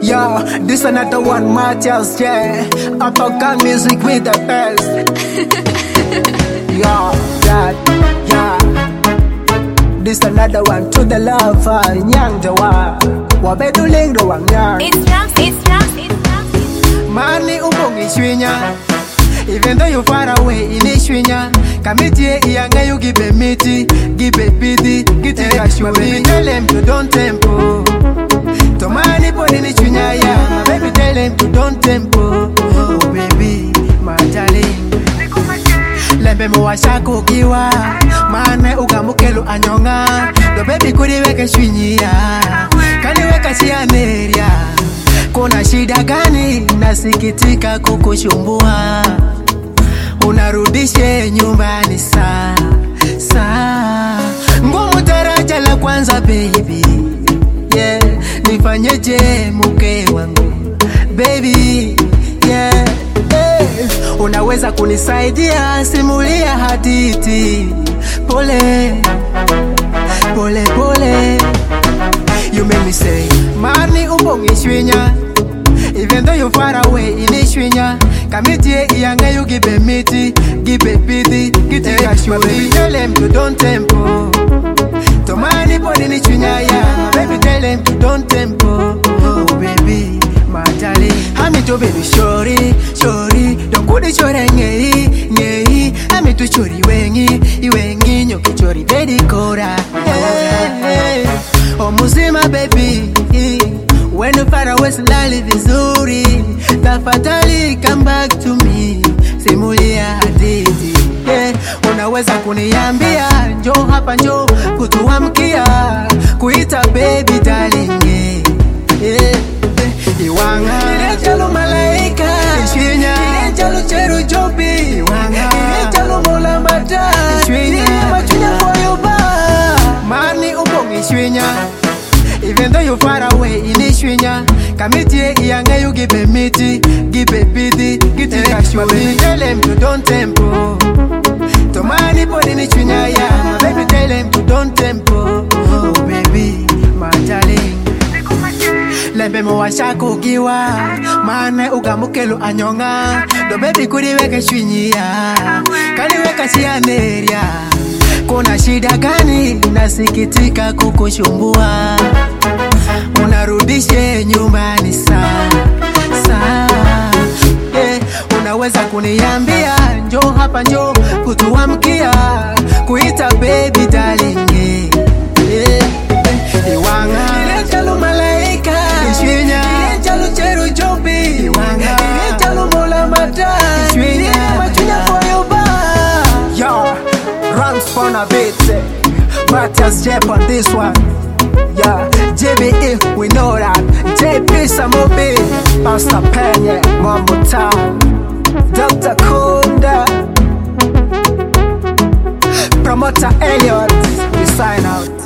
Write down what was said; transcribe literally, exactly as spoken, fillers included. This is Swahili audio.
Yo, this another one, Matthias, yeah. Uppercut music with the best. Yo, that, yeah. This another one to the lover, Nyang Jawa. Wabeduling do wang nyang. It's Rams, it's Rams, it's Rams. Mani ubong ishwinya. Even though you far away in ishwinya. Kamitie iyanga you give a miti, give a pity, get a cashew. Baby tell him to don't tempo. To mani poni ni chwinya ya. Baby tell him to don't tempo. Oh baby, my darling. Lembe mwasha kukiwa. Mane ugamukelu anyonga. Do baby kuriweke shwinyia. Kaniweka chianeria. Kuna shida gani? Nasikitika kukushumbua. Unarudishe nyumbani saa saa. Ngumu daraja la kwanza baby, yeah. Nifanyeje mke wangu baby, yeah, hey. Unaweza kunisaidia, simulia hadithi. Pole pole pole. You make me say mani ubong ishwinya. Even though you far away in ishwinya. Kamitie iyanga you give a miti, give a pity, get a cashew. Baby tell him to don't tempo. To mani poni ni chwinya ya. Baby tell him to don't tempo. Oh baby, my darling. Hami to baby shori, shori. Don't go the shori ngei, ngei. Hami to chori wengi, iwengi. Nyoki chori baby kora. Hey, hey. Oh muzima baby. When you far away silali vizuri. Tafadhali come back to me. Simulia hadithi, yeah. Unaweza kuniambia njoo hapa njoo kutuamkia. Kuita baby darling, yeah, yeah. Iwanga Irenjalo malaika Ishwinya Irenjalo cheru jobi Iwanga Irenjalo mola mata Ishwinya Machunya for your bar. Mani ubong Ishwinya. Even though you far away in ishwinya. Kamitie iyanga you give a miti, give a pity, get a cashew. Baby tell him to don't tempo. To mani poni ni chwinya ya. Baby tell him to don't tempo. Oh baby, my darling. Lembe mwasha kukiwa. Mane ugamukelu anyonga. Do baby kuriweke shwinyia. Kaniweka chianeria. Kuna shida gani? Nasikitika kukushumbua. Unarudishe nyumbani saa saa, yeah. Unaweza kuniambia njoo hapa njoo kutuamkia. Kuita baby darling, yeah, yeah. Iwanga Irenjalo malaika Ishwinya Irenjalo cheru jobi Iwanga Irenjalo mola mata Ishwinya Machunya for your bar. Yo, Rams on a beat, Matthias Jep on this one. Yeah, J B E, we know that. J P Samobi, Pastor Penye, Mambo Town, Doctor Kunda, Promoter Elliot, we sign out.